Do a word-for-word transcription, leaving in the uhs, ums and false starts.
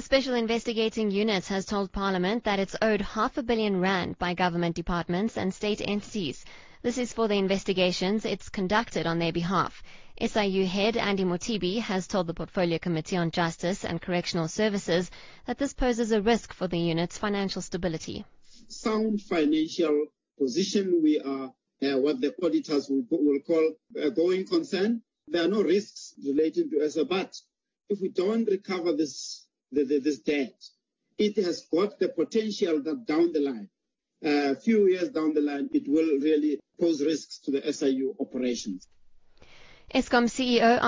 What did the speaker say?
Special Investigating Unit has told Parliament that it's owed half a billion rand by government departments and state entities. This is for the investigations it's conducted on their behalf. S I U head Andy Motibi has told the Portfolio Committee on Justice and Correctional Services that this poses a risk for the unit's financial stability. Sound financial position, we are uh, what the auditors will, will call a going concern. There are no risks relating to S A, but if we don't recover this the, the, this debt, it has got the potential that down the line, a uh, few years down the line, it will really pose risks to the S I U operations. Eskom C E O